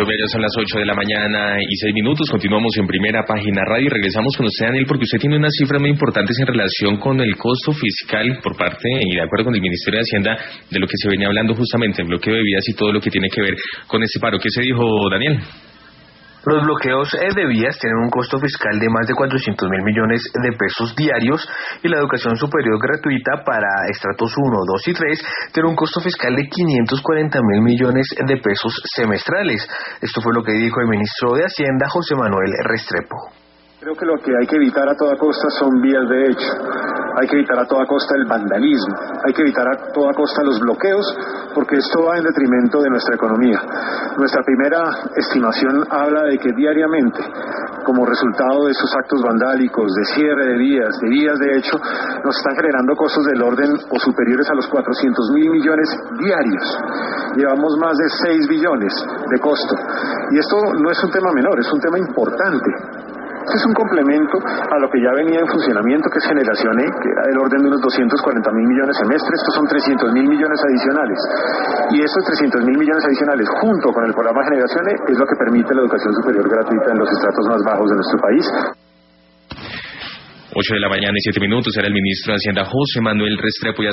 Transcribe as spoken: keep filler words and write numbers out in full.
Colombia ya son las ocho de la mañana y seis minutos. Continuamos en Primera Página Radio y regresamos con usted, Daniel, porque usted tiene unas cifras muy importantes en relación con el costo fiscal por parte, y de acuerdo con el Ministerio de Hacienda, de lo que se venía hablando justamente en bloqueo de vías y todo lo que tiene que ver con este paro. ¿Qué se dijo, Daniel? Los bloqueos de vías tienen un costo fiscal de más de cuatrocientos mil millones de pesos diarios y la educación superior gratuita para estratos uno, dos y tres tiene un costo fiscal de quinientos cuarenta mil millones de pesos semestrales. Esto fue lo que dijo el ministro de Hacienda, José Manuel Restrepo. Creo que lo que hay que evitar a toda costa son vías de hecho. Hay que evitar a toda costa el vandalismo. Hay que evitar a toda costa los bloqueos, porque esto va en detrimento de nuestra economía. Nuestra primera estimación habla de que diariamente, como resultado de esos actos vandálicos, de cierre de vías, de vías de hecho, nos están generando costos del orden o superiores a los cuatrocientos mil millones diarios. Llevamos más de seis billones de costo. Y esto no es un tema menor, es un tema importante. Este es un complemento a lo que ya venía en funcionamiento, que es Generación E, que era del orden de unos doscientos cuarenta mil millones semestres. Estos son trescientos mil millones adicionales. Y estos trescientos mil millones adicionales, junto con el programa Generación E, es lo que permite la educación superior gratuita en los estratos más bajos de nuestro país. ocho de la mañana y siete minutos, era el ministro de Hacienda, José Manuel Restrepo.